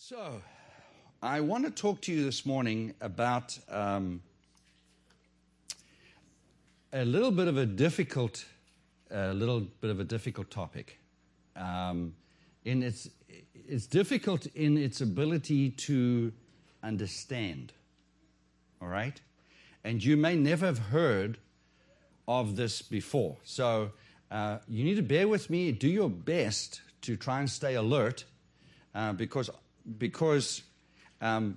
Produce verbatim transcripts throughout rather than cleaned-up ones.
So, I want to talk to you this morning about um, a little bit of a difficult, a little bit of a difficult topic. Um, in its, it's difficult in its ability to understand. All right, and you may never have heard of this before. So uh, you need to bear with me. Do your best to try and stay alert, uh, because. Because um,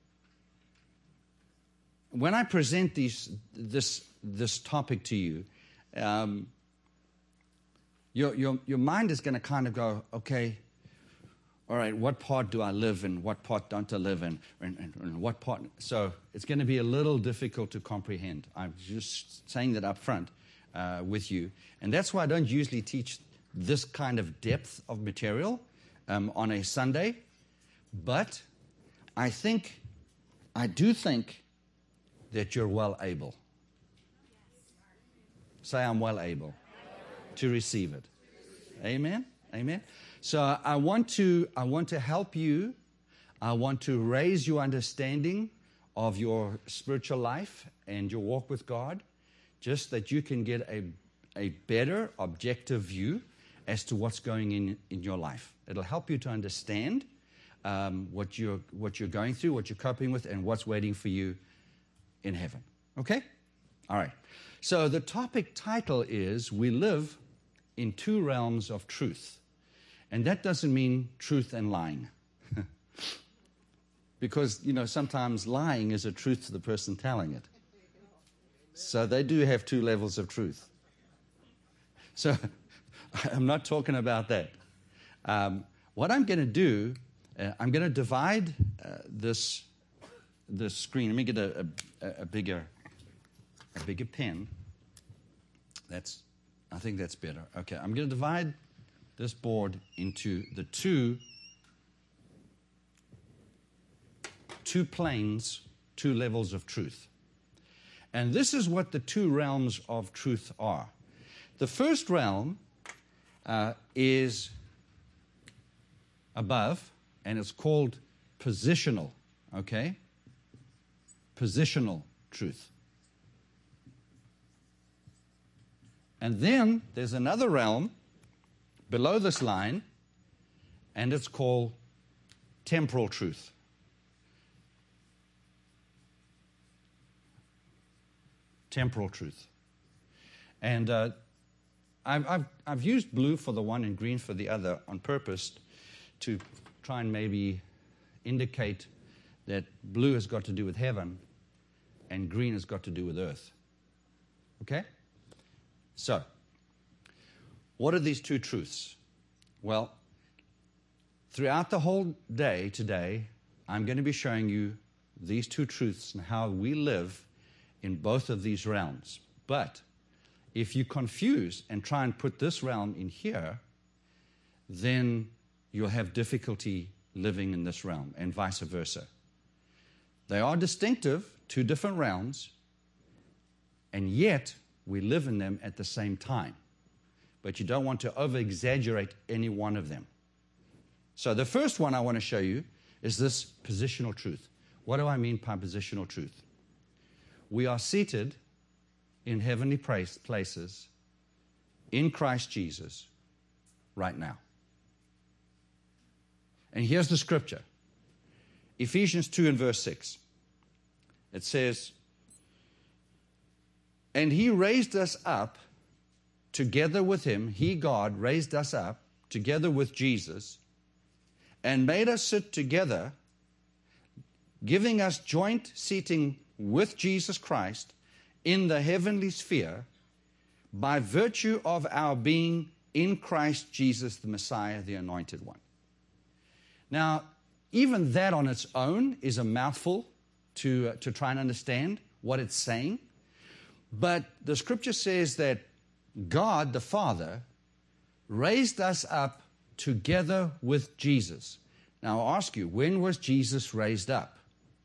when I present these, this, this topic to you, um, your, your, your mind is going to kind of go, okay, all right, what part do I live in? What part don't I live in? And, and, and what part? So it's going to be a little difficult to comprehend. I'm just saying that up front uh, with you. And that's why I don't usually teach this kind of depth of material um, on a Sunday. But I think, I do think that you're well able. Say, I'm well able to receive it. Amen? Amen? So I want to, I want to help you. I want to raise your understanding of your spiritual life and your walk with God, just that you can get a, a better objective view as to what's going in in your life. It'll help you to understand Um, what you're what you're going through, what you're coping with, and what's waiting for you in heaven. Okay? All right. So the topic title is, We Live in Two Realms of Truth. And that doesn't mean truth and lying. Because, you know, sometimes lying is a truth to the person telling it. So they do have two levels of truth. So I'm not talking about that. Um, what I'm going to do Uh, I'm going to divide uh, this this screen. Let me get a, a, a bigger a bigger pen. That's I think that's better. Okay, I'm going to divide this board into the two two planes, two levels of truth. And this is what the two realms of truth are. The first realm uh, is above. And it's called positional, okay? Positional truth. And then there's another realm below this line, and it's called temporal truth. Temporal truth. And uh, I've, I've, I've used blue for the one and green for the other on purpose to try and maybe indicate that blue has got to do with heaven and green has got to do with earth. Okay? So, what are these two truths? Well, throughout the whole day today, I'm going to be showing you these two truths and how we live in both of these realms. But if you confuse and try and put this realm in here, then you'll have difficulty living in this realm, and vice versa. They are distinctive, two different realms, and yet we live in them at the same time. But you don't want to over-exaggerate any one of them. So the first one I want to show you is this positional truth. What do I mean by positional truth? We are seated in heavenly places in Christ Jesus right now. And here's the scripture. Ephesians two and verse six. It says, And he raised us up together with him. He, God, raised us up together with Jesus and made us sit together, giving us joint seating with Jesus Christ in the heavenly sphere by virtue of our being in Christ Jesus, the Messiah, the Anointed One. Now, even that on its own is a mouthful to, uh, to try and understand what it's saying. But the scripture says that God, the Father, raised us up together with Jesus. Now, I'll ask you, when was Jesus raised up?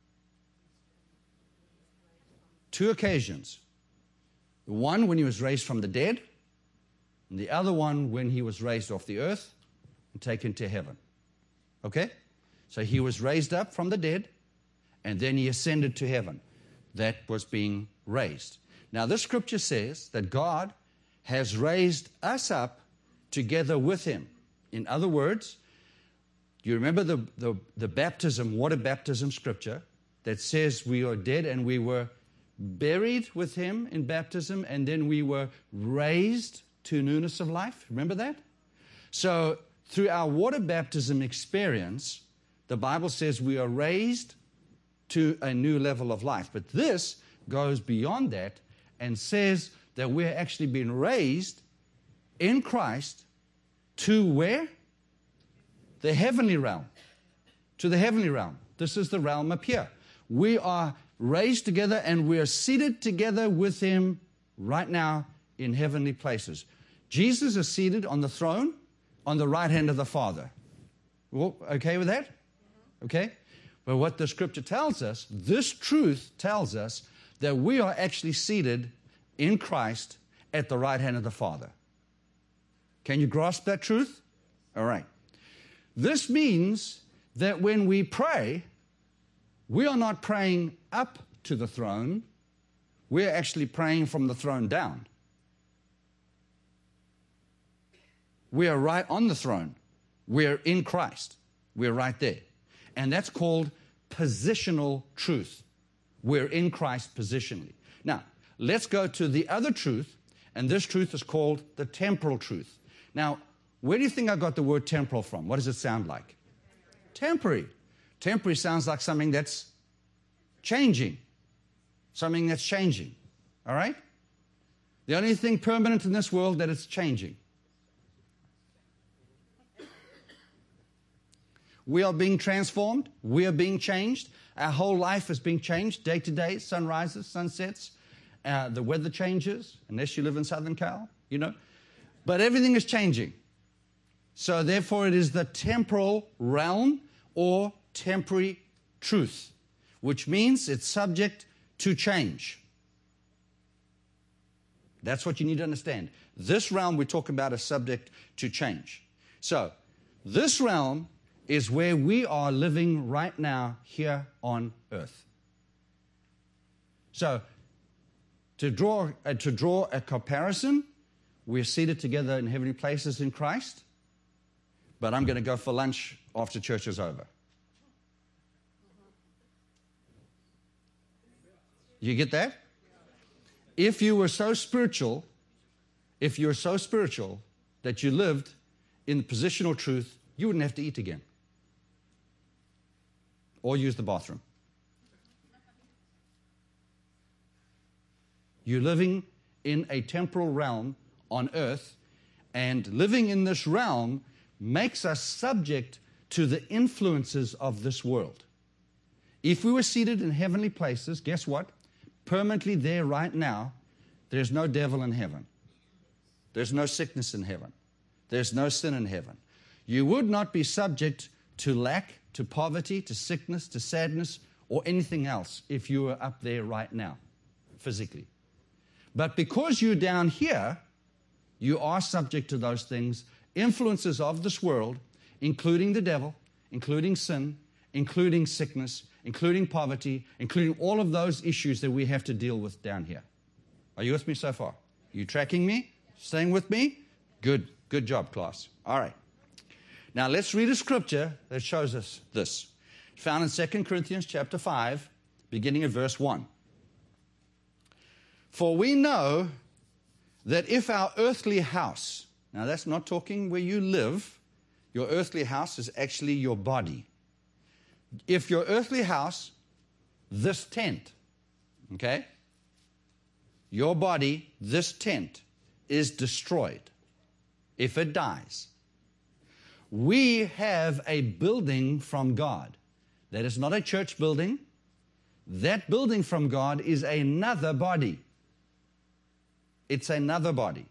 Two occasions. One when he was raised from the dead, and the other one when he was raised off the earth and taken to heaven. Okay? So he was raised up from the dead, and then he ascended to heaven. That was being raised. Now, this scripture says that God has raised us up together with him. In other words, you remember the, the, the baptism, water baptism scripture that says we are dead and we were buried with him in baptism, and then we were raised to newness of life? Remember that? So, through our water baptism experience, the Bible says we are raised to a new level of life. But this goes beyond that and says that we're actually being raised in Christ to where? The heavenly realm. To the heavenly realm. This is the realm up here. We are raised together and we are seated together with him right now in heavenly places. Jesus is seated on the throne on the right hand of the Father. Well, okay with that? Okay? But what the scripture tells us, this truth tells us that we are actually seated in Christ at the right hand of the Father. Can you grasp that truth? All right. This means that when we pray, we are not praying up to the throne. We're actually praying from the throne down. We are right on the throne. We're in Christ. We're right there. And that's called positional truth. We're in Christ positionally. Now, let's go to the other truth, and this truth is called the temporal truth. Now, where do you think I got the word temporal from? What does it sound like? Temporary. Temporary sounds like something that's changing. Something that's changing. All right? The only thing permanent in this world that it's changing. We are being transformed. We are being changed. Our whole life is being changed day to day. Sunrises, sunsets. Uh, the weather changes, unless you live in Southern Cal, you know. But everything is changing. So therefore it is the temporal realm or temporary truth, which means it's subject to change. That's what you need to understand. This realm we talk about is subject to change. So this realm is where we are living right now here on earth. So to draw, uh, to draw a comparison, we're seated together in heavenly places in Christ, but I'm going to go for lunch after church is over. You get that? If you were so spiritual, if you're so spiritual that you lived in the positional truth, you wouldn't have to eat again or use the bathroom. You're living in a temporal realm on earth, and living in this realm makes us subject to the influences of this world. If we were seated in heavenly places, guess what? Permanently there right now, there's no devil in heaven. There's no sickness in heaven. There's no sin in heaven. You would not be subject to lack, to poverty, to sickness, to sadness, or anything else if you were up there right now, physically. But because you're down here, you are subject to those things, influences of this world, including the devil, including sin, including sickness, including poverty, including all of those issues that we have to deal with down here. Are you with me so far? Are you tracking me? Staying with me? Good. Good job, class. All right. Now let's read a scripture that shows us this. Found in Second Corinthians chapter five, beginning at verse one. For we know that if our earthly house, now that's not talking where you live, your earthly house is actually your body. If your earthly house, this tent, okay, your body, this tent, is destroyed, if it dies, we have a building from God. That is not a church building. That building from God is another body. It's another body.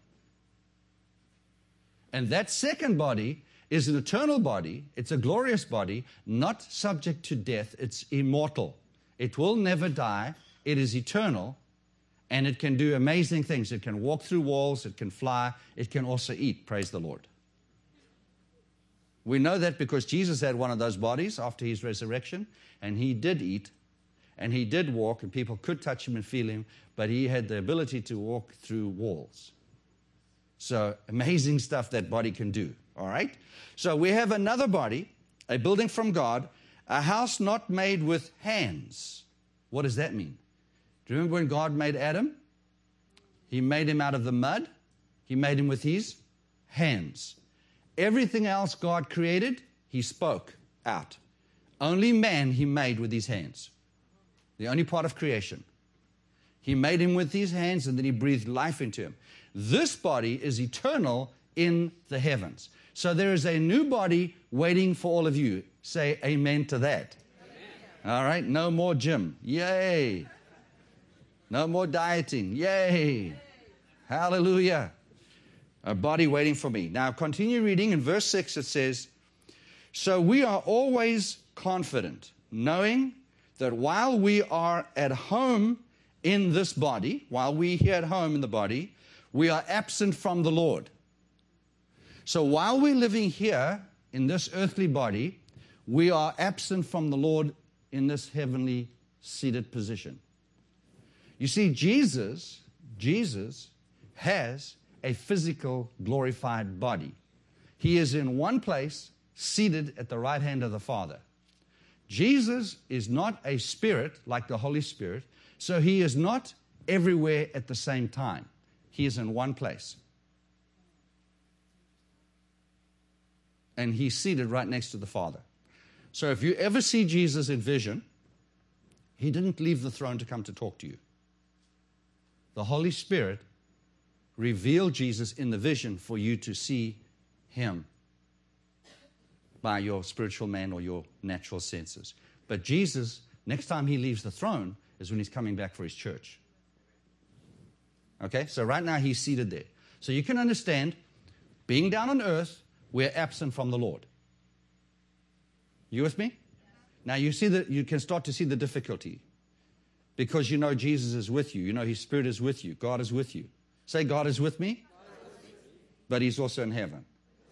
And that second body is an eternal body. It's a glorious body, not subject to death. It's immortal. It will never die. It is eternal. And it can do amazing things. It can walk through walls. It can fly. It can also eat. Praise the Lord. We know that because Jesus had one of those bodies after his resurrection, and he did eat, and he did walk, and people could touch him and feel him, but he had the ability to walk through walls. So amazing stuff that body can do, all right? So we have another body, a building from God, a house not made with hands. What does that mean? Do you remember when God made Adam? He made him out of the mud. He made him with his hands. Everything else God created, he spoke out. Only man he made with his hands. The only part of creation. He made him with his hands, and then he breathed life into him. This body is eternal in the heavens. So there is a new body waiting for all of you. Say amen to that. Amen. All right, no more gym. Yay. No more dieting. Yay. Hallelujah. A body waiting for me. Now continue reading. In verse six it says, so we are always confident, knowing that while we are at home in this body, while we here at home in the body, we are absent from the Lord. So while we're living here in this earthly body, we are absent from the Lord in this heavenly seated position. You see, Jesus, Jesus has a physical glorified body. He is in one place, seated at the right hand of the Father. Jesus is not a spirit like the Holy Spirit, so he is not everywhere at the same time. He is in one place. And he's seated right next to the Father. So if you ever see Jesus in vision, he didn't leave the throne to come to talk to you. The Holy Spirit revealed Jesus in the vision for you to see him by your spiritual man or your natural senses. But Jesus, next time he leaves the throne, is when he's coming back for his church. Okay, so right now he's seated there. So you can understand, being down on earth, we're absent from the Lord. You with me? Now you see that you can start to see the difficulty because you know Jesus is with you. You know his Spirit is with you. God is with you. Say, God is with me, but he's also in heaven.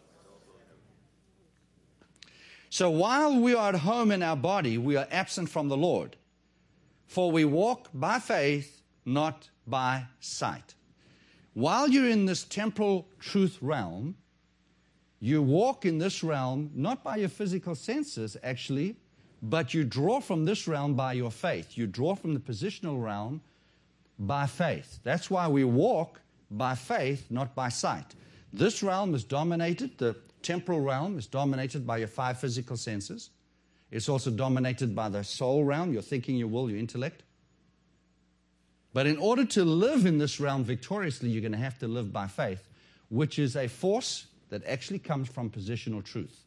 So while we are at home in our body, we are absent from the Lord. For we walk by faith, not by sight. While you're in this temporal truth realm, you walk in this realm not by your physical senses, actually, but you draw from this realm by your faith. You draw from the positional realm by faith. That's why we walk by faith, not by sight. This realm is dominated, the temporal realm is dominated by your five physical senses. It's also dominated by the soul realm, your thinking, your will, your intellect. But in order to live in this realm victoriously, you're going to have to live by faith, which is a force that actually comes from positional truth.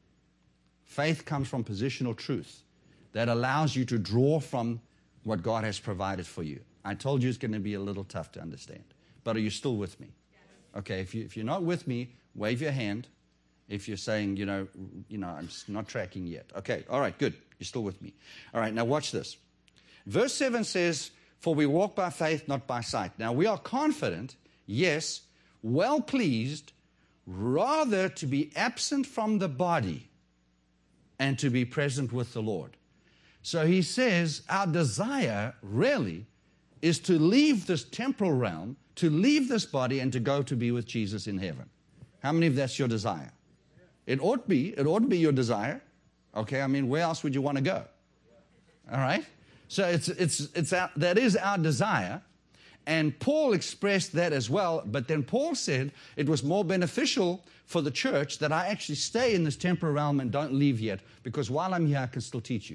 Faith comes from positional truth that allows you to draw from what God has provided for you. I told you it's going to be a little tough to understand. But are you still with me? Okay, if, you, if you're not with me, wave your hand. If you're saying, you know, you know, I'm just not tracking yet. Okay, all right, good. You're still with me. All right, now watch this. Verse seven says, for we walk by faith, not by sight. Now we are confident, yes, well pleased, rather to be absent from the body and to be present with the Lord. So he says our desire really is to leave this temporal realm, to leave this body and to go to be with Jesus in heaven. How many of that's your desire? It ought to be, it ought to be your desire. Okay, I mean, where else would you want to go? All right? So it's, it's, it's our, that is our desire. And Paul expressed that as well, but then Paul said it was more beneficial for the church that I actually stay in this temporal realm and don't leave yet, because while I'm here, I can still teach you.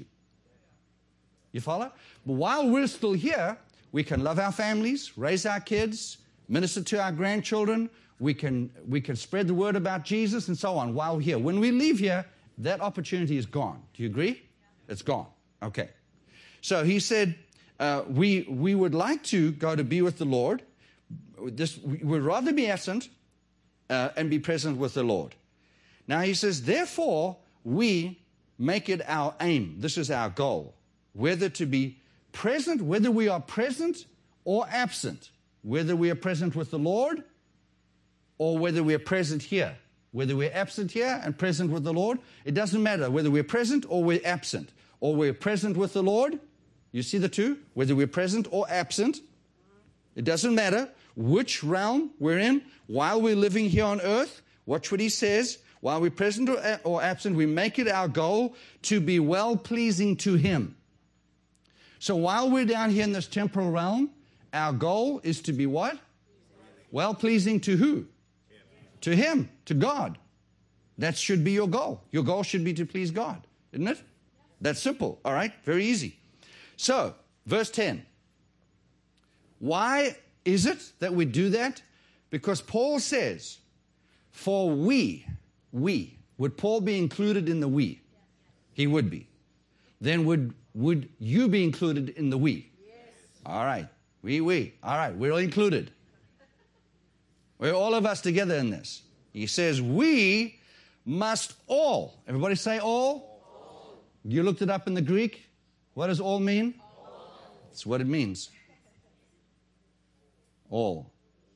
You follow? But while we're still here, we can love our families, raise our kids, minister to our grandchildren, we can, we can spread the word about Jesus and so on while we're here. When we leave here, that opportunity is gone. Do you agree? It's gone. Okay. So he said, Uh, we we would like to go to be with the Lord. This, we would rather be absent uh, and be present with the Lord. Now he says, therefore, we make it our aim. This is our goal. Whether to be present, whether we are present or absent. Whether we are present with the Lord or whether we are present here whether we're absent here and present with the Lord. It doesn't matter whether we're present or we're absent, or we're present with the Lord. You see the two? Whether we're present or absent, it doesn't matter which realm we're in while we're living here on earth. Watch what he says. While we're present or, or absent, we make it our goal to be well-pleasing to him. So while we're down here in this temporal realm, our goal is to be what? Well-pleasing to who? Him. To him, to God. That should be your goal. Your goal should be to please God, isn't it? That's simple, all right? Very easy. So, verse ten. Why is it that we do that? Because Paul says, for we, we, would Paul be included in the we? He would be. Then would, would you be included in the we? Yes. All right. We, we. All right. We're all included. We're all of us together in this. He says, we must all. Everybody say all? All. You looked it up in the Greek. What does all mean? All. That's what it means. All.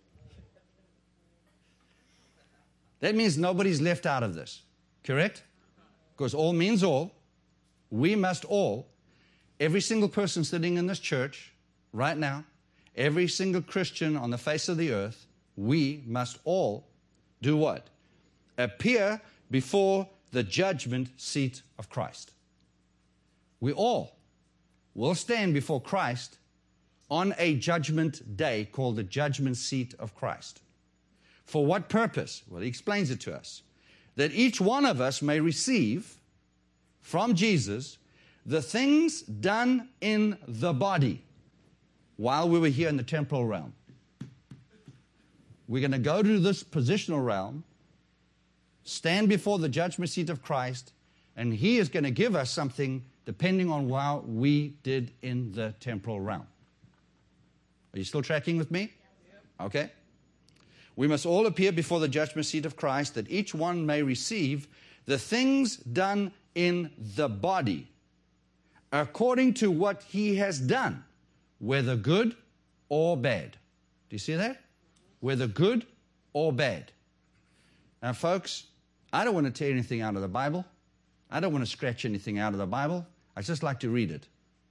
That means nobody's left out of this. Correct? Because all means all. We must all. Every single person sitting in this church right now, every single Christian on the face of the earth, we must all do what? Appear before the judgment seat of Christ. We all will stand before Christ on a judgment day called the judgment seat of Christ. For what purpose? Well, he explains it to us. That each one of us may receive from Jesus the things done in the body while we were here in the temporal realm. We're going to go to this positional realm, stand before the judgment seat of Christ, and he is going to give us something depending on what we did in the temporal realm. Are you still tracking with me? Okay. We must all appear before the judgment seat of Christ, that each one may receive the things done in the body according to what he has done, whether good or bad. Do you see that? Whether good or bad. Now, folks, I don't want to tear anything out of the Bible. I don't want to scratch anything out of the Bible. I just like to read it.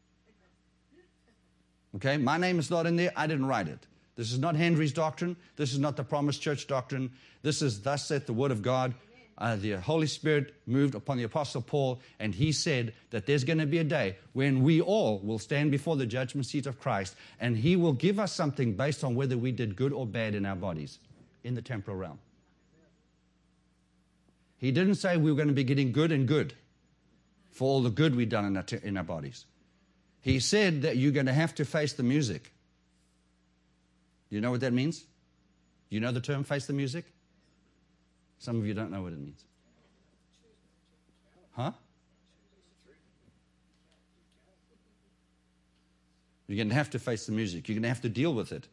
Okay? My name is not in there. I didn't write it. This is not Henry's doctrine. This is not the Promised Church doctrine. This is thus saith the Word of God. Uh, the Holy Spirit moved upon the Apostle Paul, and he said that there's going to be a day when we all will stand before the judgment seat of Christ, and he will give us something based on whether we did good or bad in our bodies in the temporal realm. He didn't say we were going to be getting good and good for all the good we've done in our, te- in our bodies. He said that you're going to have to face the music. Do you know what that means? You know the term face the music? Some of you don't know what it means. Huh? You're going to have to face the music. You're going to have to deal with it.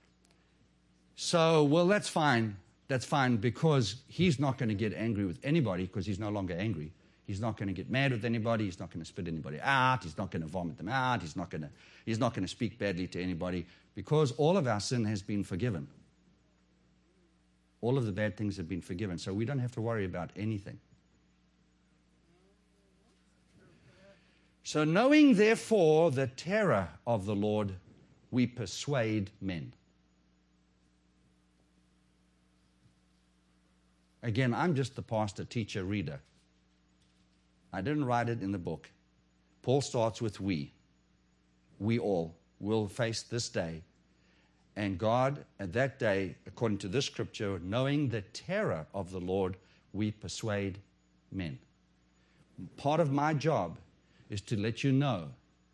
So, well, that's fine. That's fine because he's not going to get angry with anybody because he's no longer angry. He's not going to get mad with anybody. He's not going to spit anybody out. He's not going to vomit them out. He's not going to, he's not going to speak badly to anybody because all of our sin has been forgiven. All of the bad things have been forgiven, so we don't have to worry about anything. So knowing, therefore, the terror of the Lord, we persuade men. Again, I'm just the pastor, teacher, reader. I didn't write it in the book. Paul starts with we. We all will face this day. And God, at that day, according to this scripture, knowing the terror of the Lord, we persuade men. Part of my job is to let you know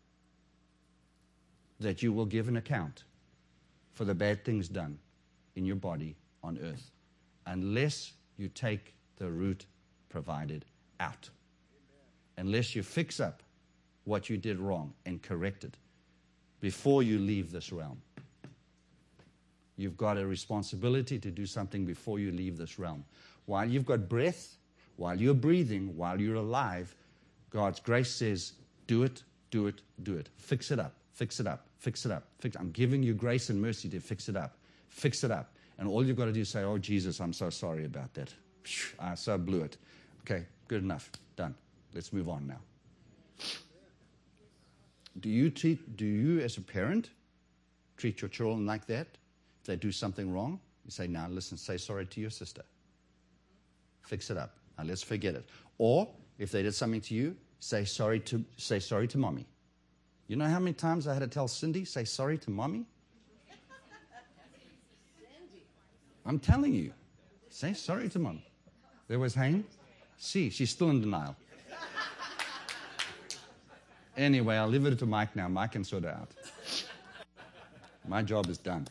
that you will give an account for the bad things done in your body on earth, unless you take the route provided out. Unless you fix up what you did wrong and correct it before you leave this realm. You've got a responsibility to do something before you leave this realm. While you've got breath, while you're breathing, while you're alive, God's grace says, do it, do it, do it. Fix it up, fix it up, fix it up. Fix, I'm giving you grace and mercy to fix it up. Fix it up. And all you've got to do is say, oh, Jesus, I'm so sorry about that. I so blew it. Okay, good enough. Done. Let's move on now. Do you treat, do you as a parent treat your children like that? If they do something wrong, you say, now listen, say sorry to your sister. Fix it up. Now let's forget it. Or if they did something to you, say sorry to say sorry to mommy. You know how many times I had to tell Cindy, say sorry to mommy? I'm telling you. Say sorry to mom. There was Hayne. See, she's still in denial. Anyway, I'll leave it to Mike now. Mike can sort it out. My job is done.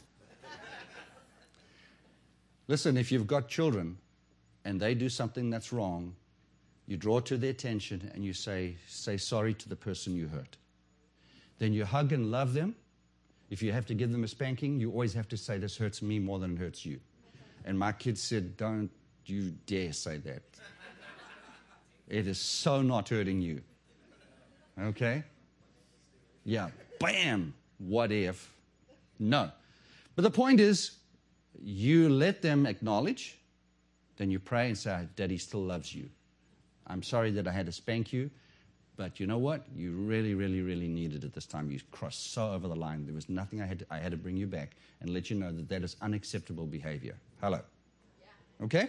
Listen, if you've got children and they do something that's wrong, you draw to their attention and you say, say sorry to the person you hurt. Then you hug and love them. If you have to give them a spanking, you always have to say, this hurts me more than it hurts you. And my kids said, don't you dare say that. It is so not hurting you. Okay? Yeah. Bam! What if? No. But the point is, you let them acknowledge, then you pray and say, Daddy still loves you. I'm sorry that I had to spank you, but you know what? You really, really, really needed it this time. You crossed so over the line. There was nothing I had to, I had to bring you back and let you know that that is unacceptable behavior. Hello. Yeah. Okay?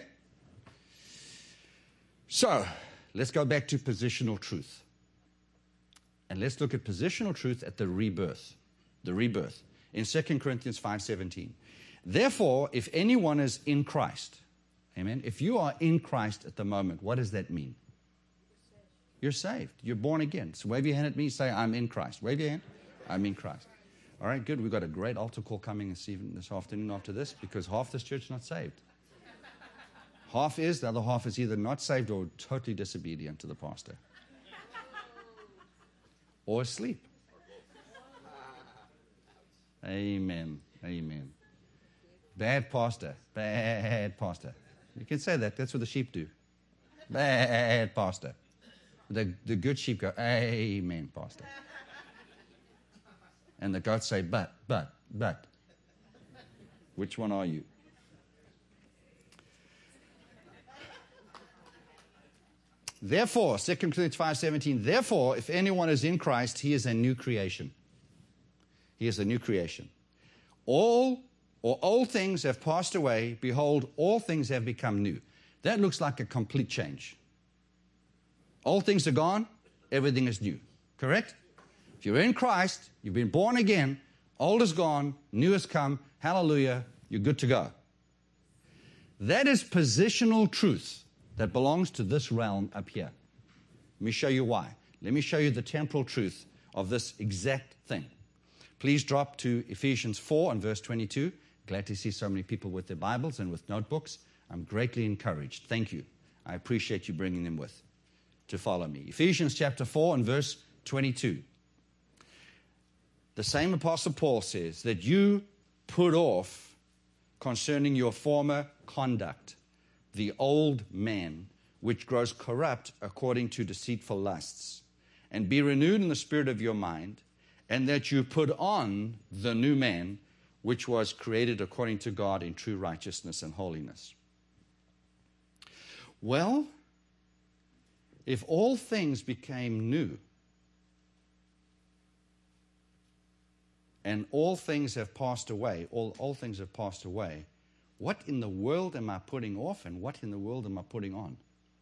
So, let's go back to positional truth. And let's look at positional truth at the rebirth. The rebirth. In Second Corinthians five seventeen. Therefore, if anyone is in Christ, amen, if you are in Christ at the moment, what does that mean? You're saved. You're born again. So wave your hand at me, say, I'm in Christ. Wave your hand. I'm in Christ. All right, good. We've got a great altar call coming this evening, this afternoon after this, because half this church is not saved. Half is, the other half is either not saved or totally disobedient to the pastor. Or asleep. Amen. Amen. Bad pastor. Bad pastor. You can say that. That's what the sheep do. Bad pastor. The, the good sheep go, amen, pastor. And the goats say, but, but, but. Which one are you? Therefore, Second Corinthians five seventeen, therefore, if anyone is in Christ, he is a new creation. He is a new creation. All or old things have passed away. Behold, all things have become new. That looks like a complete change. Old things are gone. Everything is new. Correct? If you're in Christ, you've been born again. Old is gone. New has come. Hallelujah. You're good to go. That is positional truth that belongs to this realm up here. Let me show you why. Let me show you the temporal truth of this exact thing. Please drop to Ephesians four and verse twenty-two. Glad to see so many people with their Bibles and with notebooks. I'm greatly encouraged. Thank you. I appreciate you bringing them with to follow me. Ephesians chapter four and verse twenty-two. The same Apostle Paul says that you put off concerning your former conduct the old man, which grows corrupt according to deceitful lusts, and be renewed in the spirit of your mind, and that you put on the new man, which was created according to God in true righteousness and holiness. Well, if all things became new, and all things have passed away, all, all things have passed away, what in the world am I putting off and what in the world am I putting on?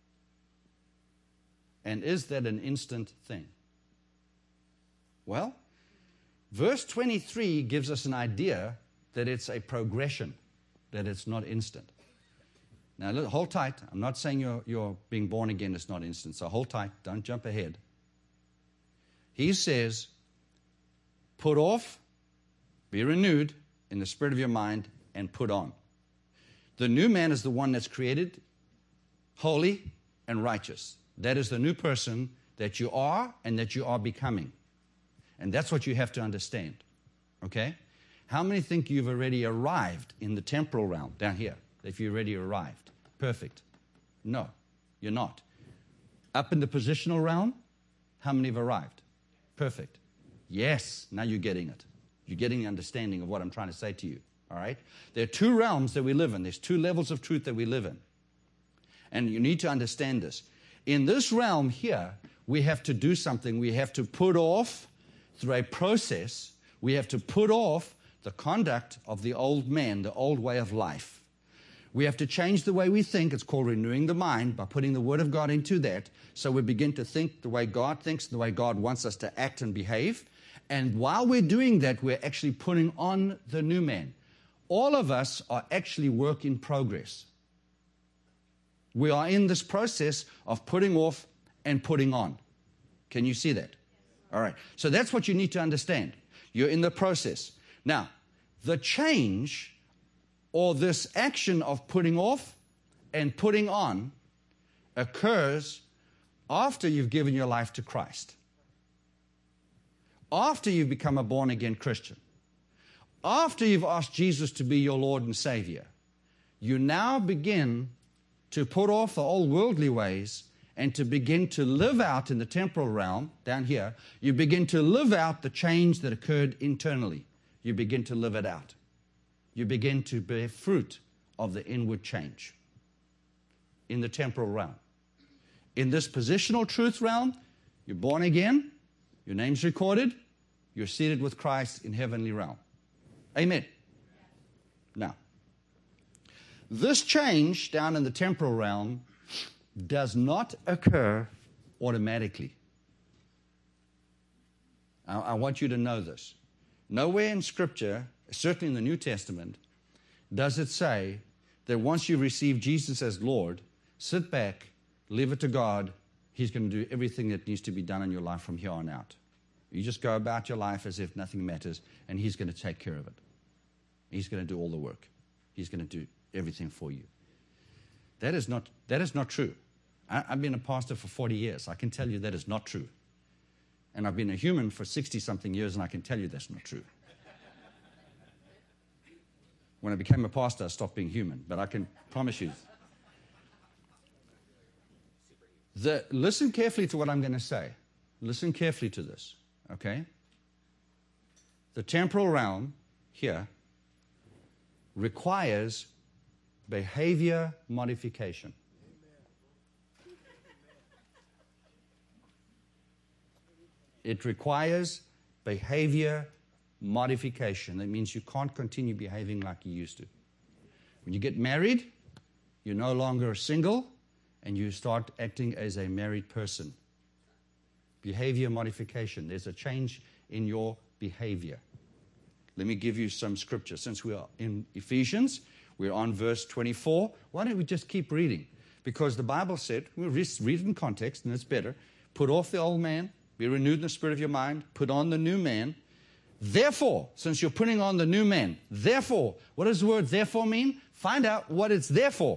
And is that an instant thing? Well, verse twenty-three gives us an idea that it's a progression, that it's not instant. Now, look, hold tight. I'm not saying you're, you're being born again is not instant, so hold tight. Don't jump ahead. He says, put off, be renewed in the spirit of your mind, and put on. The new man is the one that's created holy and righteous. That is the new person that you are and that you are becoming. And that's what you have to understand. Okay? How many think you've already arrived in the temporal realm down here? If you already arrived. Perfect. No, you're not. Up in the positional realm, how many have arrived? Perfect. Yes, now you're getting it. You're getting the understanding of what I'm trying to say to you. All right? There are two realms that we live in. There's two levels of truth that we live in. And you need to understand this. In this realm here, we have to do something. We have to put off, through a process, we have to put off the conduct of the old man, the old way of life. We have to change the way we think. It's called renewing the mind, by putting the Word of God into that. So we begin to think the way God thinks, the way God wants us to act and behave. And while we're doing that, we're actually putting on the new man. All of us are actually work in progress. We are in this process of putting off and putting on. Can you see that? All right. So that's what you need to understand. You're in the process. Now, the change, or this action of putting off and putting on, occurs after you've given your life to Christ. After you've become a born-again Christian. After you've asked Jesus to be your Lord and Savior. You now begin to put off the old worldly ways and to begin to live out in the temporal realm, down here. You begin to live out the change that occurred internally. You begin to live it out. You begin to bear fruit of the inward change in the temporal realm. In this positional truth realm, you're born again, your name's recorded, you're seated with Christ in heavenly realm. Amen. Now, this change down in the temporal realm does not occur automatically. I, I want you to know this. Nowhere in Scripture, certainly in the New Testament, does it say that once you receive Jesus as Lord, sit back, leave it to God, He's going to do everything that needs to be done in your life from here on out. You just go about your life as if nothing matters, and He's going to take care of it. He's going to do all the work. He's going to do everything for you. That is not, that is not true. I, I've been a pastor for forty years. I can tell you that is not true. And I've been a human for sixty-something years, and I can tell you that's not true. When I became a pastor, I stopped being human, but I can promise you. The, listen carefully to what I'm going to say. Listen carefully to this, okay? The temporal realm here requires behavior modification. It requires behavior modification. That means you can't continue behaving like you used to. When you get married, you're no longer single, and you start acting as a married person. Behavior modification. There's a change in your behavior. Let me give you some scripture. Since we are in Ephesians, we're on verse twenty-four. Why don't we just keep reading? Because the Bible said, we'll read it in context, and it's better. Put off the old man, be renewed in the spirit of your mind, put on the new man. Therefore, since you're putting on the new man, therefore, what does the word therefore mean? Find out what it's there for.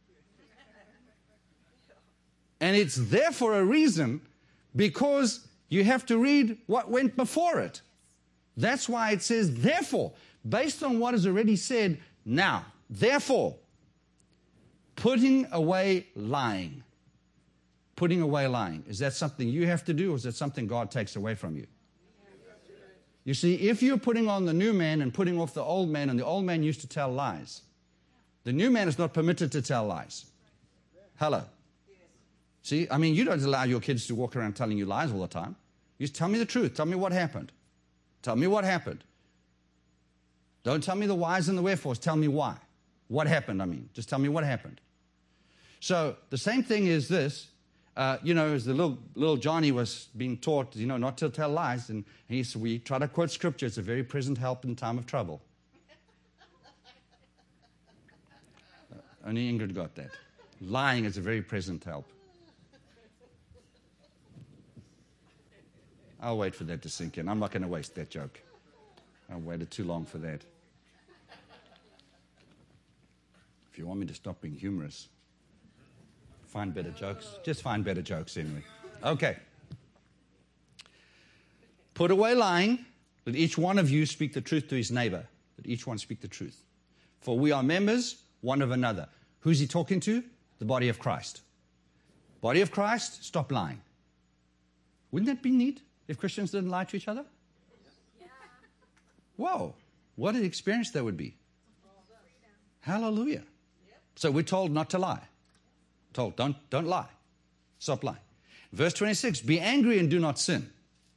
And it's there for a reason, because you have to read what went before it. That's why it says therefore, based on what is already said now. Therefore, putting away lying. Putting away lying. Is that something you have to do, or is that something God takes away from you? You see, if you're putting on the new man and putting off the old man, and the old man used to tell lies, the new man is not permitted to tell lies. Hello. See, I mean, you don't allow your kids to walk around telling you lies all the time. You just tell me the truth. Tell me what happened. Tell me what happened. Don't tell me the whys and the wherefores. Tell me why. What happened, I mean. Just tell me what happened. So the same thing is this. Uh, you know, as the little, little Johnny was being taught, you know, not to tell lies. And he said, we try to quote scripture. It's a very present help in time of trouble. uh, only Ingrid got that. Lying is a very present help. I'll wait for that to sink in. I'm not going to waste that joke. I waited too long for that. If you want me to stop being humorous, find better jokes. Just find better jokes anyway. Okay. Put away lying. Let each one of you speak the truth to his neighbor. Let each one speak the truth. For we are members one of another. Who's he talking to? The body of Christ. Body of Christ, stop lying. Wouldn't that be neat if Christians didn't lie to each other? Yeah. Whoa, what an experience that would be. Hallelujah. So we're told not to lie. Told, don't, don't lie. Stop lying. Verse twenty-six, be angry and do not sin.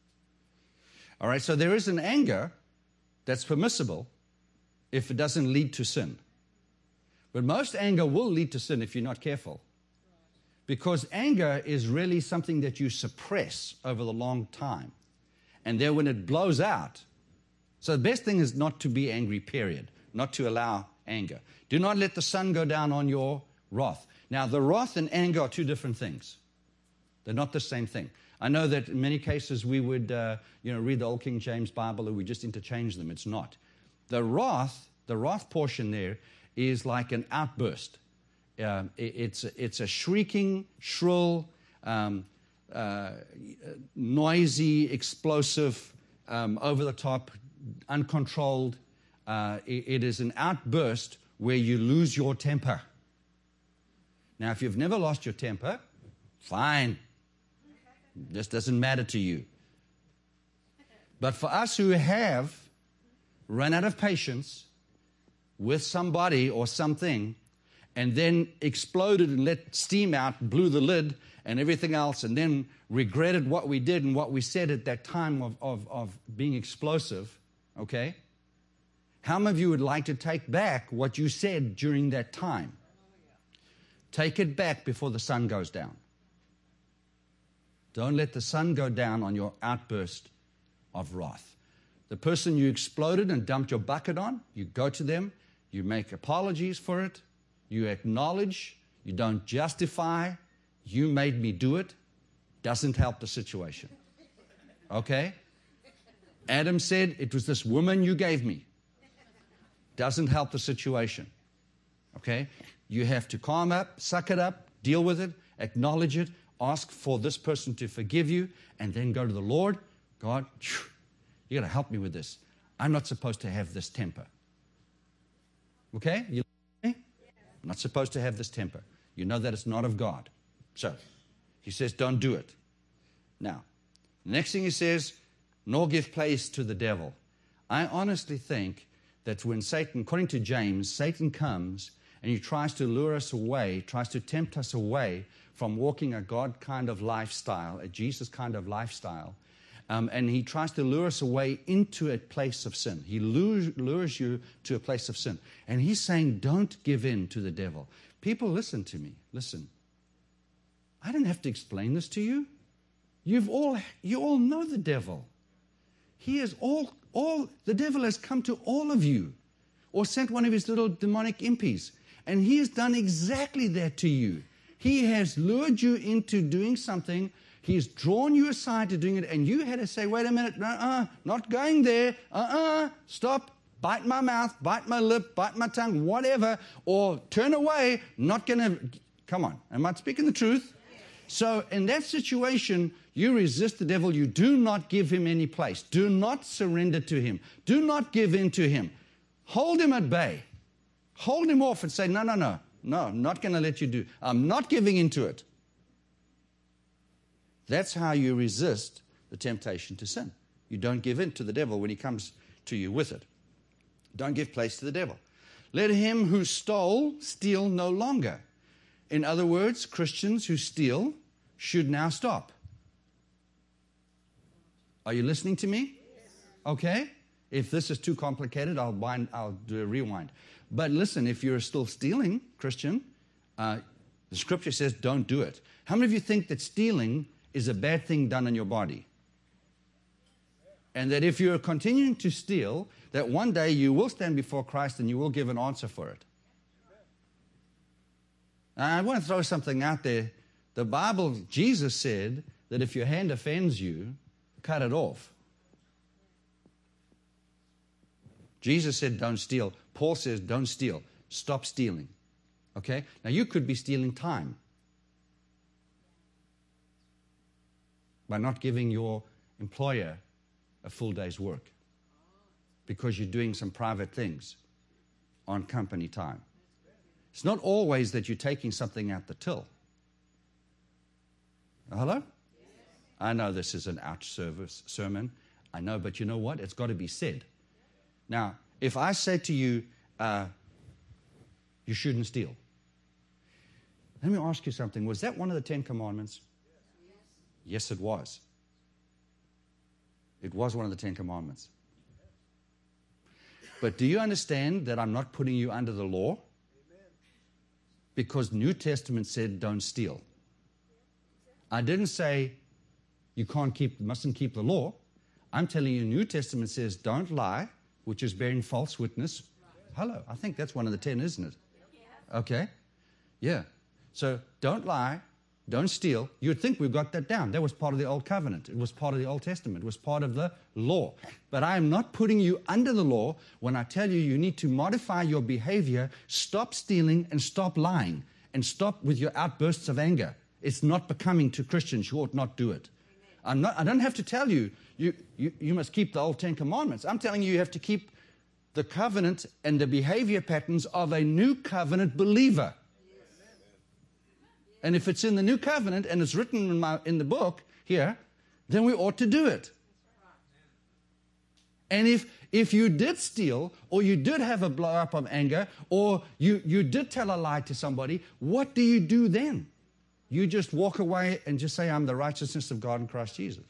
All right, so there is an anger that's permissible if it doesn't lead to sin. But most anger will lead to sin if you're not careful. Because anger is really something that you suppress over the long time. And then when it blows out, so the best thing is not to be angry, period. Not to allow anger. Do not let the sun go down on your wrath. Now, the wrath and anger are two different things. They're not the same thing. I know that in many cases we would, uh, you know, read the Old King James Bible and we just interchange them. It's not. The wrath, the wrath portion there is like an outburst. Uh, it, it's, it's a shrieking, shrill, um, uh, noisy, explosive, um, over-the-top, uncontrolled. Uh, it, it is an outburst where you lose your temper. Now, if you've never lost your temper, fine. This doesn't matter to you. But for us who have run out of patience with somebody or something, and then exploded and let steam out, blew the lid and everything else, and then regretted what we did and what we said at that time of, of, of being explosive, okay? How many of you would like to take back what you said during that time? Take it back before the sun goes down. Don't let the sun go down on your outburst of wrath. The person you exploded and dumped your bucket on, you go to them, you make apologies for it, you acknowledge, you don't justify, you made me do it, doesn't help the situation. Okay? Adam said, it was this woman you gave me. Doesn't help the situation. Okay? You have to calm up, suck it up, deal with it, acknowledge it, ask for this person to forgive you, and then go to the Lord. God, you got to help me with this. I'm not supposed to have this temper. Okay? You me? I'm not supposed to have this temper. You know that it's not of God. So, he says, don't do it. Now, the next thing he says, nor give place to the devil. I honestly think that when Satan, according to James, Satan comes and he tries to lure us away, tries to tempt us away from walking a God kind of lifestyle, a Jesus kind of lifestyle, um, and he tries to lure us away into a place of sin. He lures, lures you to a place of sin. And he's saying, don't give in to the devil. People, listen to me. Listen. I didn't have to explain this to you. You've all, you all know the devil. He is all, all, the devil has come to all of you or sent one of his little demonic impies. And he has done exactly that to you. He has lured you into doing something. He's drawn you aside to doing it. And you had to say, wait a minute, uh-uh, not going there. Uh-uh, stop, bite my mouth, bite my lip, bite my tongue, whatever. Or turn away, not going to, come on, am I speaking the truth? So in that situation, you resist the devil. You do not give him any place. Do not surrender to him. Do not give in to him. Hold him at bay. Hold him off and say, no, no, no, no, I'm not going to let you do. I'm not giving in to it. That's how you resist the temptation to sin. You don't give in to the devil when he comes to you with it. Don't give place to the devil. Let him who stole steal no longer. In other words, Christians who steal should now stop. Are you listening to me? Okay. If this is too complicated, I'll, bind, I'll do a rewind. But listen, if you're still stealing, Christian, uh, the scripture says don't do it. How many of you think that stealing is a bad thing done in your body? And that if you're continuing to steal, that one day you will stand before Christ and you will give an answer for it. Now, I want to throw something out there. The Bible, Jesus said that if your hand offends you, cut it off. Jesus said don't steal. Paul says don't steal. Stop stealing. Okay? Now you could be stealing time by not giving your employer a full day's work because you're doing some private things on company time. It's not always that you're taking something out the till. Hello? I know this is an ouch service sermon. I know, but you know what? It's got to be said. Now, if I say to you, uh, you shouldn't steal, Let me ask you something. Was that one of the Ten Commandments? Yes, it was. It was one of the Ten Commandments. But do you understand that I'm not putting you under the law? Because New Testament said don't steal. I didn't say you can't keep, mustn't keep the law. I'm telling you, New Testament says don't lie, which is bearing false witness. Hello, I think that's one of the ten, isn't it? Okay, yeah. So don't lie, don't steal. You'd think we've got that down. That was part of the Old Covenant. It was part of the Old Testament. It was part of the law. But I am not putting you under the law when I tell you you need to modify your behavior, stop stealing and stop lying, and stop with your outbursts of anger. It's not becoming to Christians. You ought not do it. I'm not, I don't have to tell you, you, you, you must keep the old Ten Commandments. I'm telling you you have to keep the covenant and the behavior patterns of a new covenant believer. And if it's in the new covenant and it's written in, my, in the book here, then we ought to do it. And if, if you did steal, or you did have a blow up of anger, or you, you did tell a lie to somebody, what do you do then? You just walk away and just say, I'm the righteousness of God in Christ Jesus.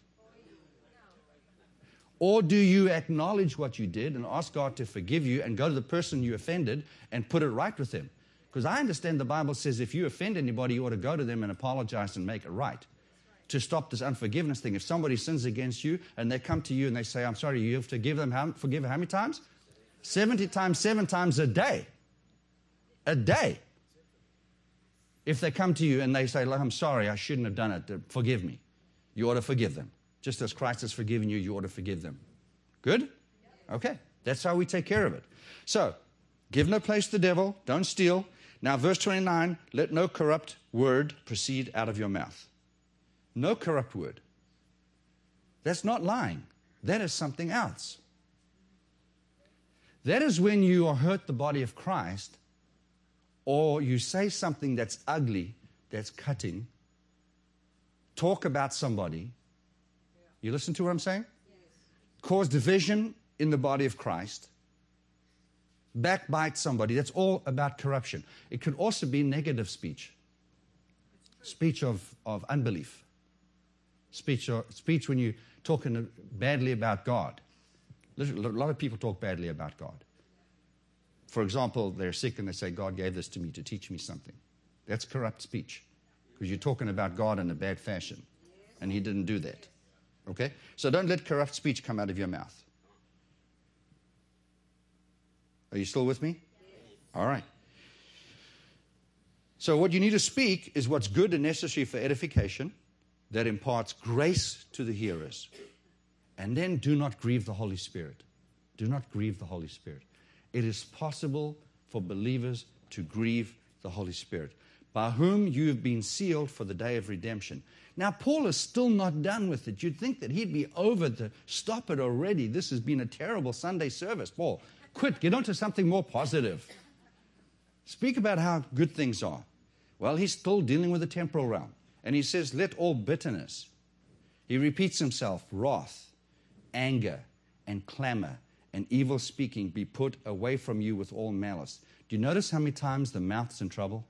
Or do you acknowledge what you did and ask God to forgive you and go to the person you offended and put it right with them? Because I understand the Bible says if you offend anybody, you ought to go to them and apologize and make it right. To stop this unforgiveness thing. If somebody sins against you and they come to you and they say, I'm sorry, you have to give them how, forgive them how many times? seventy times, seven times a day. A day. If they come to you and they say, I'm sorry, I shouldn't have done it, forgive me. You ought to forgive them. Just as Christ has forgiven you, you ought to forgive them. Good? Okay. That's how we take care of it. So, give no place to the devil. Don't steal. Now, verse twenty-nine, let no corrupt word proceed out of your mouth. No corrupt word. That's not lying. That is something else. That is when you hurt the body of Christ, or you say something that's ugly, that's cutting, talk about somebody. You listen to what I'm saying? Cause division in the body of Christ. Backbite somebody. That's all about corruption. It could also be negative speech. Speech of, of unbelief. Speech, or, speech when you're talking badly about God. A lot of people talk badly about God. For example, they're sick and they say, God gave this to me to teach me something. That's corrupt speech. Because you're talking about God in a bad fashion. And He didn't do that. Okay? So don't let corrupt speech come out of your mouth. Are you still with me? All right. So what you need to speak is what's good and necessary for edification, that imparts grace to the hearers. And then do not grieve the Holy Spirit. Do not grieve the Holy Spirit. It is possible for believers to grieve the Holy Spirit, by whom you have been sealed for the day of redemption. Now, Paul is still not done with it. You'd think that he'd be over to stop it already. This has been a terrible Sunday service. Paul, quit. Get on to something more positive. Speak about how good things are. Well, he's still dealing with the temporal realm. And he says, let all bitterness. He repeats himself, wrath, anger, and clamor, and evil speaking be put away from you with all malice. Do you notice how many times the mouth's in trouble?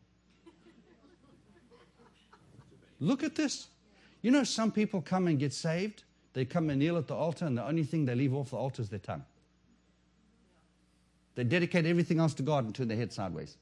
Look at this. You know, some people come and get saved. They come and kneel at the altar, and the only thing they leave off the altar is their tongue. They dedicate everything else to God and turn their head sideways.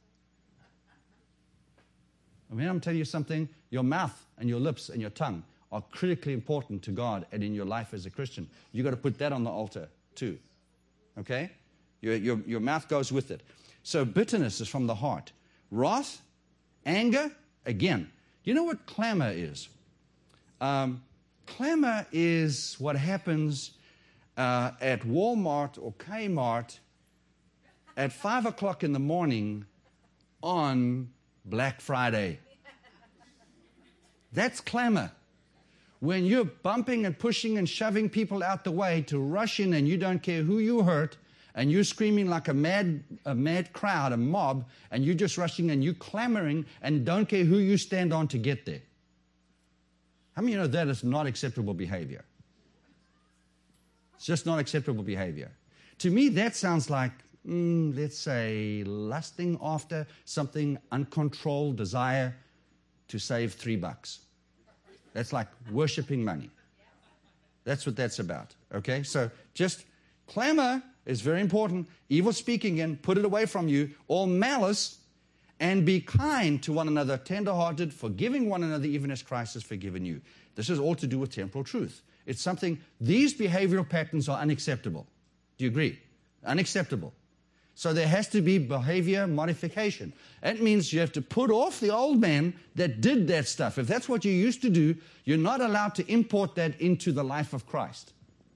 I mean, I'm telling you something. Your mouth and your lips and your tongue are critically important to God and in your life as a Christian. You've got to put that on the altar too. Okay? Your, your, your mouth goes with it. So bitterness is from the heart. Wrath, anger, again. You know what clamor is? Um, clamor is what happens uh, at Walmart or Kmart at five o'clock in the morning on Black Friday. That's clamor. When you're bumping and pushing and shoving people out the way to rush in and you don't care who you hurt, and you're screaming like a mad, a mad crowd, a mob, and you're just rushing and you're clamoring and don't care who you stand on to get there. How many of you know that is not acceptable behavior? It's just not acceptable behavior. To me, that sounds like, mm, let's say, lusting after something, uncontrolled desire, to save three bucks. That's like worshiping money. That's what that's about, okay? So just clamor is very important. Evil speaking in, put it away from you. All malice, and be kind to one another, tender-hearted, forgiving one another, even as Christ has forgiven you. This is all to do with temporal truth. It's something, these behavioral patterns are unacceptable. Do you agree? Unacceptable. So there has to be behavior modification. That means you have to put off the old man that did that stuff. If that's what you used to do, you're not allowed to import that into the life of Christ.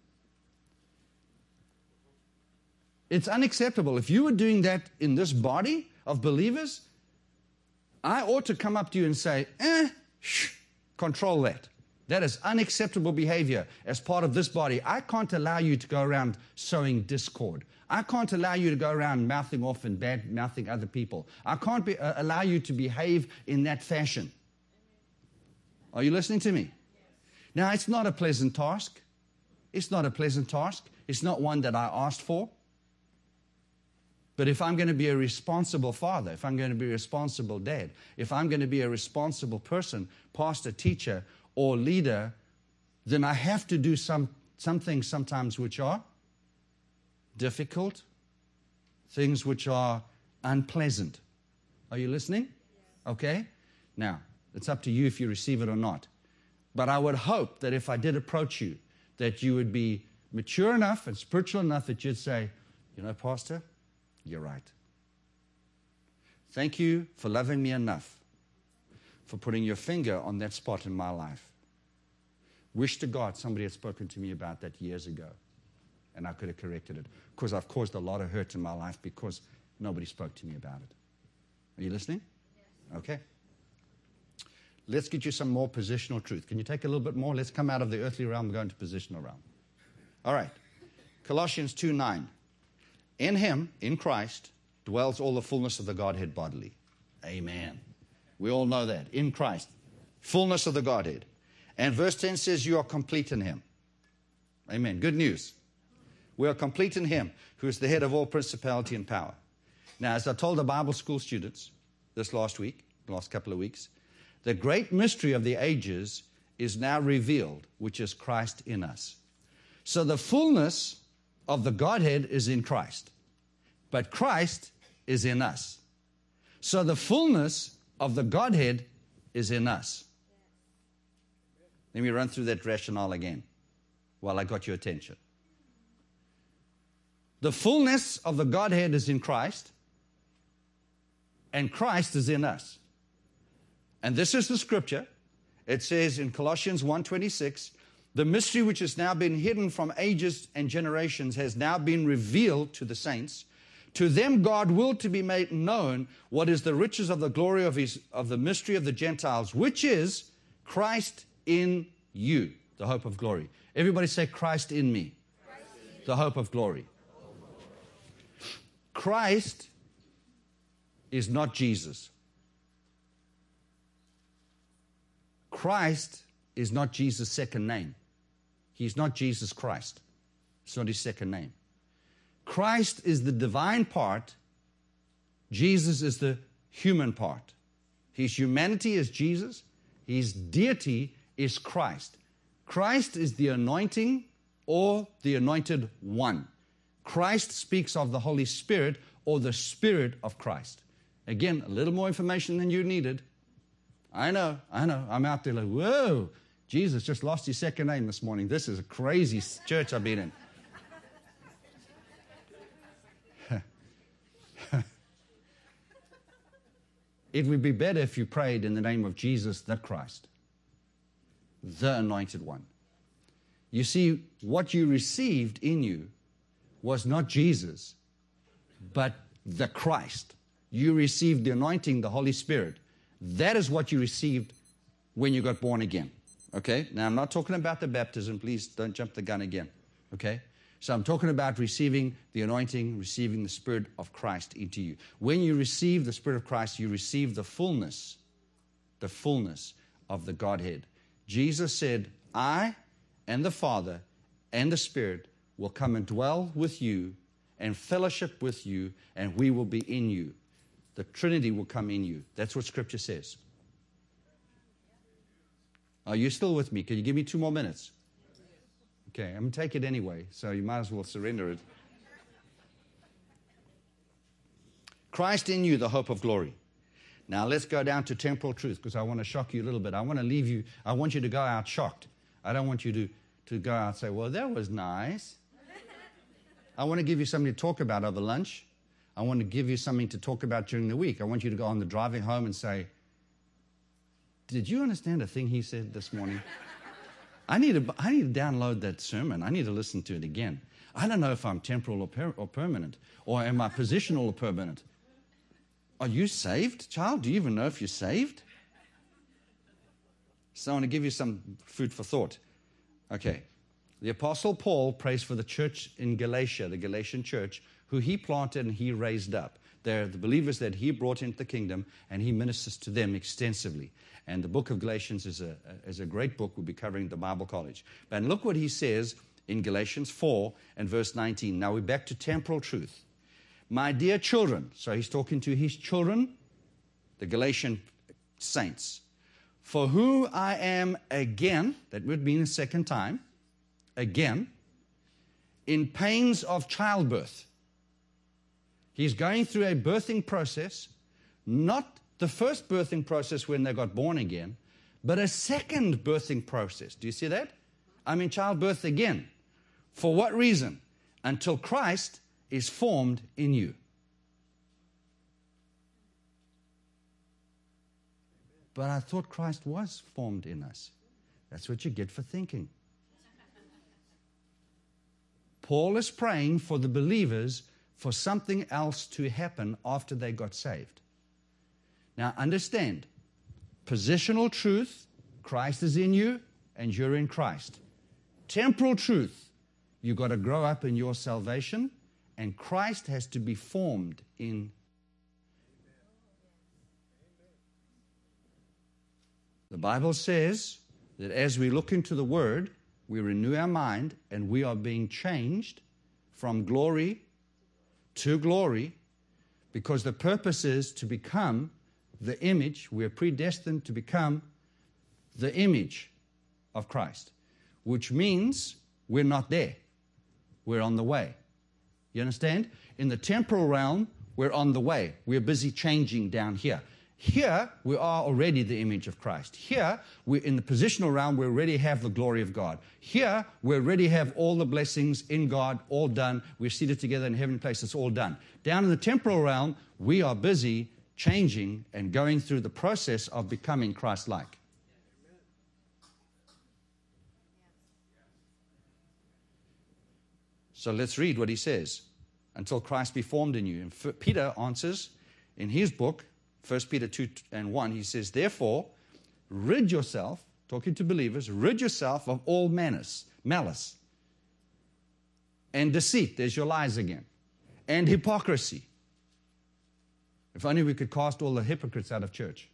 It's unacceptable. If you were doing that in this body of believers, I ought to come up to you and say, eh, shh, control that. That is unacceptable behavior as part of this body. I can't allow you to go around sowing discord. I can't allow you to go around mouthing off and bad-mouthing other people. I can't be, uh, allow you to behave in that fashion. Are you listening to me? Now, it's not a pleasant task. It's not a pleasant task. It's not one that I asked for. But if I'm going to be a responsible father, if I'm going to be a responsible dad, if I'm going to be a responsible person, pastor, teacher, or leader, then I have to do some, some things sometimes which are difficult, things which are unpleasant. Are you listening? Okay? Now, it's up to you if you receive it or not. But I would hope that if I did approach you, that you would be mature enough and spiritual enough that you'd say, you know, Pastor, you're right. Thank you for loving me enough, for putting your finger on that spot in my life. Wish to God somebody had spoken to me about that years ago, and I could have corrected it, because I've caused a lot of hurt in my life because nobody spoke to me about it. Are you listening? Yes. Okay. Let's get you some more positional truth. Can you take a little bit more? Let's come out of the earthly realm and go into positional realm. All right. Colossians two nine. In him, in Christ, dwells all the fullness of the Godhead bodily. Amen. We all know that. In Christ. Fullness of the Godhead. And verse ten says, you are complete in him. Amen. Good news. We are complete in him, who is the head of all principality and power. Now, as I told the Bible school students this last week, the last couple of weeks, the great mystery of the ages is now revealed, which is Christ in us. So the fullness of the Godhead is in Christ, but Christ is in us. So the fullness of the Godhead is in us. Let me run through that rationale again while I got your attention. The fullness of the Godhead is in Christ, and Christ is in us. And this is the scripture. It says in Colossians one twenty-six, the mystery which has now been hidden from ages and generations has now been revealed to the saints. To them God willed to be made known what is the riches of the glory of his of the mystery of the Gentiles, which is Christ in you, the hope of glory. Everybody say, Christ in me, Christ in the hope of glory. Christ is not Jesus. Christ is not Jesus' second name. He's not Jesus Christ. It's not his second name. Christ is the divine part. Jesus is the human part. His humanity is Jesus. His deity is Christ. Christ is the anointing or the anointed one. Christ speaks of the Holy Spirit or the Spirit of Christ. Again, a little more information than you needed. I know, I know. I'm out there like, whoa, Jesus just lost his second name this morning. This is a crazy church I've been in. It would be better if you prayed in the name of Jesus the Christ, the anointed one. You see, what you received in you was not Jesus, but the Christ. You received the anointing, the Holy Spirit. That is what you received when you got born again. Okay? Now, I'm not talking about the baptism. Please don't jump the gun again. Okay? So I'm talking about receiving the anointing, receiving the Spirit of Christ into you. When you receive the Spirit of Christ, you receive the fullness, the fullness of the Godhead. Jesus said, I and the Father and the Spirit will come and dwell with you and fellowship with you, and we will be in you. The Trinity will come in you. That's what Scripture says. Are you still with me? Can you give me two more minutes? Okay, I'm going to take it anyway, so you might as well surrender it. Christ in you, the hope of glory. Now let's go down to temporal truth, because I want to shock you a little bit. I want to leave you, I want you to go out shocked. I don't want you to, to go out and say, well, that was nice. I want to give you something to talk about over lunch. I want to give you something to talk about during the week. I want you to go on the driving home and say, did you understand a thing he said this morning? I need to, I need to download that sermon. I need to listen to it again. I don't know if I'm temporal or, per, or permanent, or am I positional or permanent? Are you saved, child? Do you even know if you're saved? So I want to give you some food for thought. Okay. The Apostle Paul prays for the church in Galatia, the Galatian church, who he planted and he raised up. They're the believers that he brought into the kingdom, and he ministers to them extensively. And the book of Galatians is a, is a great book. We'll be covering the Bible college. But look what he says in Galatians four and verse nineteen. Now we're back to temporal truth. My dear children, so he's talking to his children, the Galatian saints, for who I am again, that would mean a second time, again, in pains of childbirth. He's going through a birthing process, not the first birthing process when they got born again, but a second birthing process. Do you see that? I'm in childbirth again. For what reason? Until Christ is formed in you. But I thought Christ was formed in us. That's what you get for thinking. Paul is praying for the believers for something else to happen after they got saved. Now understand, positional truth, Christ is in you and you're in Christ. Temporal truth, you've got to grow up in your salvation and Christ has to be formed in. The Bible says that as we look into the Word, we renew our mind and we are being changed from glory to glory, because the purpose is to become the image. We're predestined to become the image of Christ, which means we're not there. We're on the way. You understand? In the temporal realm, we're on the way. We're busy changing down here. Here, we are already the image of Christ. Here, we're in the positional realm, we already have the glory of God. Here, we already have all the blessings in God, all done. We're seated together in heavenly place, it's all done. Down in the temporal realm, we are busy changing and going through the process of becoming Christ-like. So let's read what he says. Until Christ be formed in you. And Peter answers in his book, First Peter two and one, he says, therefore, rid yourself, talking to believers, rid yourself of all malice, malice, and deceit. There's your lies again. And hypocrisy. If only we could cast all the hypocrites out of church.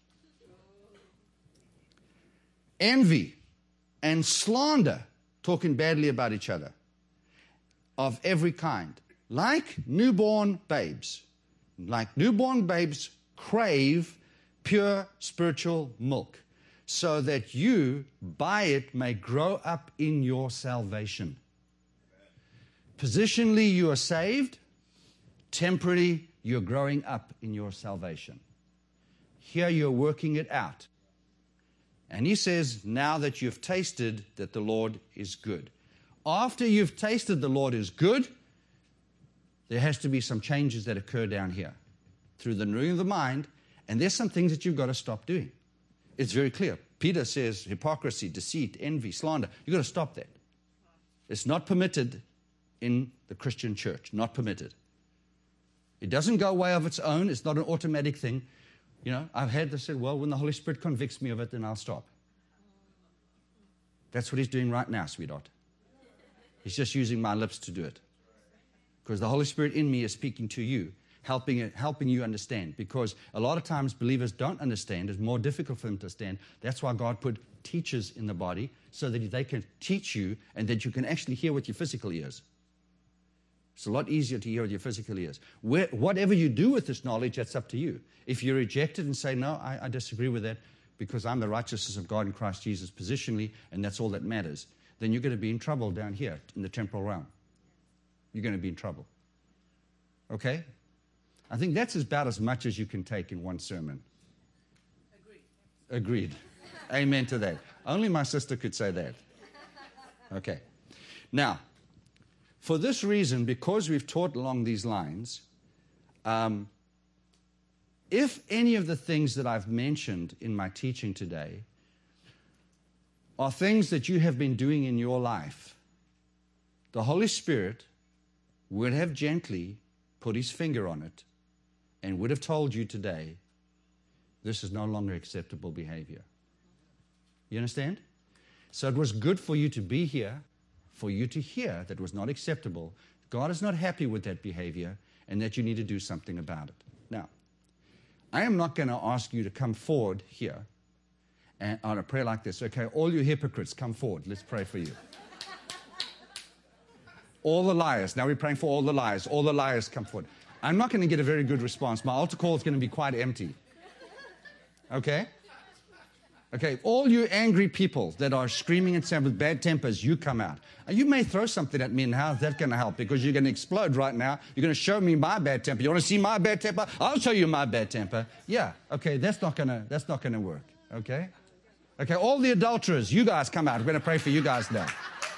Envy and slander, talking badly about each other, of every kind. Like newborn babes. Like newborn babes, crave pure spiritual milk, so that you by it may grow up in your salvation. Positionally, you are saved. Temporally, you're growing up in your salvation. Here, you're working it out. And he says, now that you've tasted that the Lord is good. After you've tasted the Lord is good, there has to be some changes that occur down here through the renewing of the mind, and there's some things that you've got to stop doing. It's very clear. Peter says hypocrisy, deceit, envy, slander. You've got to stop that. It's not permitted in the Christian church, not permitted. It doesn't go away of its own. It's not an automatic thing. You know, I've had this said, well, when the Holy Spirit convicts me of it, then I'll stop. That's what he's doing right now, sweetheart. He's just using my lips to do it. Because the Holy Spirit in me is speaking to you, helping it, helping you understand. Because a lot of times believers don't understand. It's more difficult for them to understand. That's why God put teachers in the body, so that they can teach you and that you can actually hear with your physical ears. It's a lot easier to hear with your physical ears. Where, whatever you do with this knowledge, that's up to you. If you reject it and say, no, I, I disagree with that, because I'm the righteousness of God in Christ Jesus positionally, and that's all that matters, then you're going to be in trouble down here in the temporal realm. You're going to be in trouble. Okay? I think that's about as much as you can take in one sermon. Agreed. Agreed. Amen to that. Only my sister could say that. Okay. Now, for this reason, because we've taught along these lines, um, if any of the things that I've mentioned in my teaching today are things that you have been doing in your life, the Holy Spirit would have gently put his finger on it and would have told you today, this is no longer acceptable behavior. You understand? So it was good for you to be here, for you to hear that was not acceptable. God is not happy with that behavior and that you need to do something about it. Now, I am not going to ask you to come forward here and on a prayer like this. Okay, all you hypocrites, come forward. Let's pray for you. All the liars. Now we're praying for all the liars. All the liars come forward. I'm not going to get a very good response. My altar call is going to be quite empty. Okay? Okay, all you angry people that are screaming and saying with bad tempers, you come out. You may throw something at me, and how's that going to help? Because you're going to explode right now. You're going to show me my bad temper. You want to see my bad temper? I'll show you my bad temper. Yeah, okay, that's not going to that's not going to work. Okay? Okay, all the adulterers, you guys come out. We're going to pray for you guys now.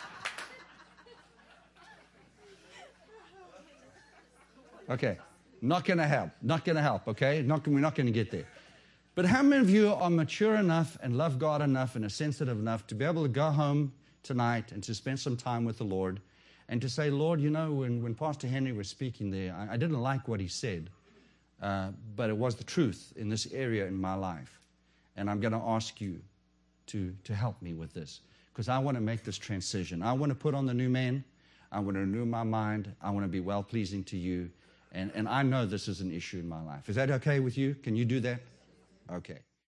Okay, not going to help. Not going to help, okay? Not, we're not going to get there. But how many of you are mature enough and love God enough and are sensitive enough to be able to go home tonight and to spend some time with the Lord and to say, Lord, you know, when, when Pastor Henry was speaking there, I, I didn't like what he said, uh, but it was the truth in this area in my life. And I'm going to ask you to, to help me with this because I want to make this transition. I want to put on the new man. I want to renew my mind. I want to be well-pleasing to you. And, and I know this is an issue in my life. Is that okay with you? Can you do that? Okay.